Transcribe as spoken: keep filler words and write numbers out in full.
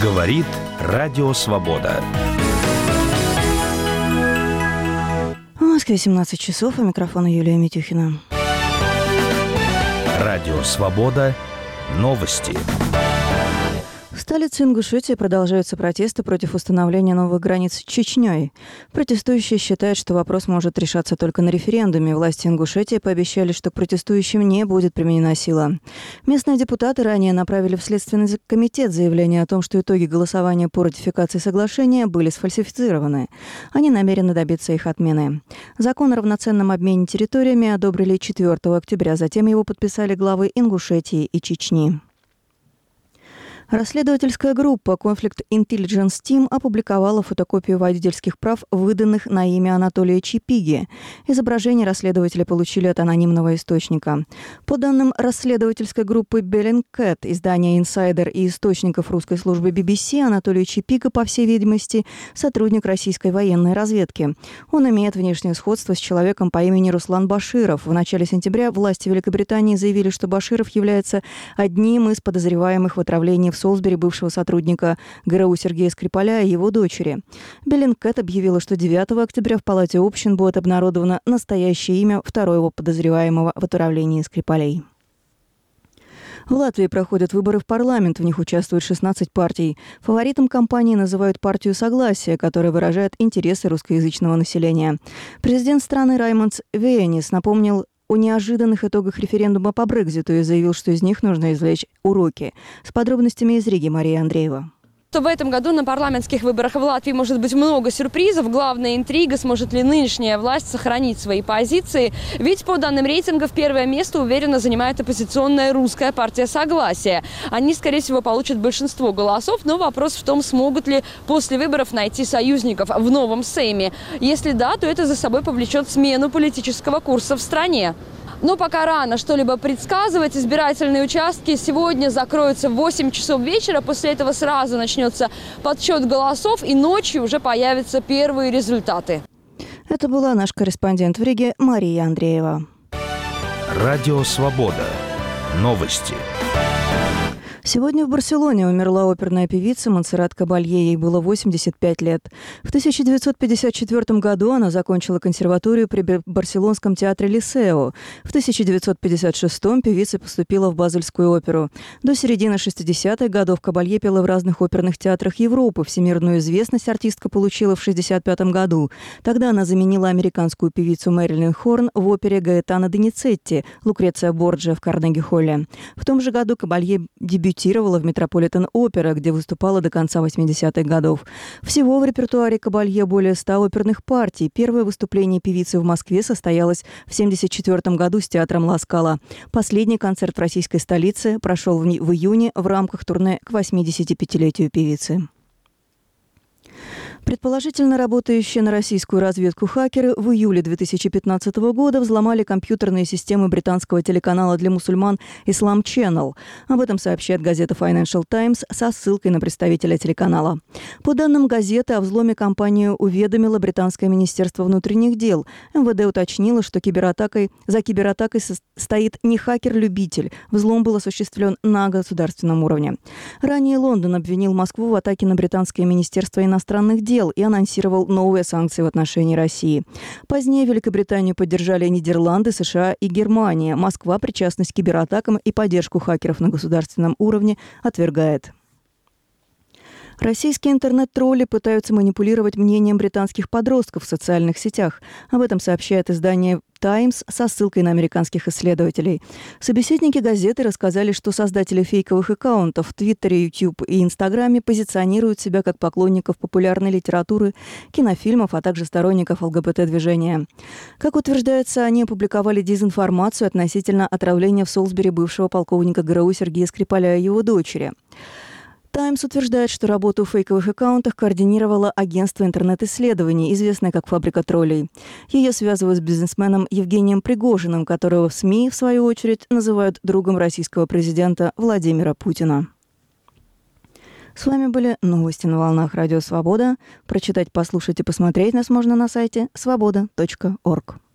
Говорит Радио Свобода. В Москве семнадцать часов, у микрофона Юлия Митюхина. Радио Свобода. Новости. В столице Ингушетии продолжаются протесты против установления новых границ с Чечней. Протестующие считают, что вопрос может решаться только на референдуме. Власти Ингушетии пообещали, что к протестующим не будет применена сила. Местные депутаты ранее направили в Следственный комитет заявление о том, что итоги голосования по ратификации соглашения были сфальсифицированы. Они намерены добиться их отмены. Закон о равноценном обмене территориями одобрили четвёртого октября, затем его подписали главы Ингушетии и Чечни. Расследовательская группа Conflict Intelligence Team опубликовала фотокопию водительских прав, выданных на имя Анатолия Чипиги. Изображение расследователи получили от анонимного источника. По данным расследовательской группы Bellingcat, издания Insider и источников русской службы би би си, Анатолий Чипига, по всей видимости, сотрудник российской военной разведки. Он имеет внешнее сходство с человеком по имени Руслан Баширов. В начале сентября власти Великобритании заявили, что Баширов является одним из подозреваемых в отравлении в Солсбери бывшего сотрудника ГРУ Сергея Скрипаля и его дочери. Bellingcat объявила, что девятого октября в Палате общин будет обнародовано настоящее имя второго подозреваемого в отравлении Скрипалей. В Латвии проходят выборы в парламент, в них участвуют шестнадцать партий. Фаворитом кампании называют партию «Согласие», которая выражает интересы русскоязычного населения. Президент страны Раймондс Вейнис напомнил о неожиданных итогах референдума по Брекситу и заявил, что из них нужно извлечь уроки. С подробностями из Риги Мария Андреева. То в этом году на парламентских выборах в Латвии может быть много сюрпризов. Главная интрига, сможет ли нынешняя власть сохранить свои позиции. Ведь по данным рейтингов первое место уверенно занимает оппозиционная русская партия «Согласие». Они, скорее всего, получат большинство голосов, но вопрос в том, смогут ли после выборов найти союзников в новом Сейме. Если да, то это за собой повлечет смену политического курса в стране. Но пока рано что-либо предсказывать. Избирательные участки сегодня закроются в восемь часов вечера. После этого сразу начнется подсчет голосов, и ночью уже появятся первые результаты. Это была наш корреспондент в Риге Мария Андреева. Радио Свобода. Новости. Сегодня в Барселоне умерла оперная певица Монсеррат Кабалье. Ей было восемьдесят пять лет. В тысяча девятьсот пятьдесят четвёртом году она закончила консерваторию при Барселонском театре Лисео. В тысяча девятьсот пятьдесят шестом певица поступила в Базельскую оперу. До середины шестидесятых годов Кабалье пела в разных оперных театрах Европы. Всемирную известность артистка получила в шестьдесят пятом году. Тогда она заменила американскую певицу Мэрилин Хорн в опере Гаэтано Доницетти «Лукреция Борджиа» в Карнеги-холле. В том же году Кабалье дебютировала в Метрополитен-опера, где выступала до конца восьмидесятых годов. Всего в репертуаре Кабалье более ста оперных партий. Первое выступление певицы в Москве состоялось в семьдесят четвёртом году с театром Ла Скала. Последний концерт в российской столице прошел в июне в рамках турне к восьмидесятипятилетию певицы. Предположительно работающие на российскую разведку хакеры в июле две тысячи пятнадцатого года взломали компьютерные системы британского телеканала для мусульман Islam Channel. Об этом сообщает газета Financial Times со ссылкой на представителя телеканала. По данным газеты, о взломе компанию уведомило британское министерство внутренних дел. эм вэ дэ уточнило, что кибератакой, за кибератакой стоит не хакер-любитель. Взлом был осуществлен на государственном уровне. Ранее Лондон обвинил Москву в атаке на британское министерство иностранных дел и анонсировал новые санкции в отношении России. Позднее Великобританию поддержали Нидерланды, США и Германия. Москва причастность к кибератакам и поддержку хакеров на государственном уровне отвергает. Российские интернет-тролли пытаются манипулировать мнением британских подростков в социальных сетях. Об этом сообщает издание «Таймс» со ссылкой на американских исследователей. Собеседники газеты рассказали, что создатели фейковых аккаунтов в Твиттере, Ютуб и Инстаграме позиционируют себя как поклонников популярной литературы, кинофильмов, а также сторонников эл гэ бэ тэ-движения. Как утверждается, они опубликовали дезинформацию относительно отравления в Солсбери бывшего полковника ГРУ Сергея Скрипаля и его дочери. «Таймс» утверждает, что работу в фейковых аккаунтах координировало агентство интернет-исследований, известное как «Фабрика троллей». Ее связывают с бизнесменом Евгением Пригожиным, которого в СМИ, в свою очередь, называют другом российского президента Владимира Путина. С вами были новости на волнах Радио Свобода. Прочитать, послушать и посмотреть нас можно на сайте свобода точка орг.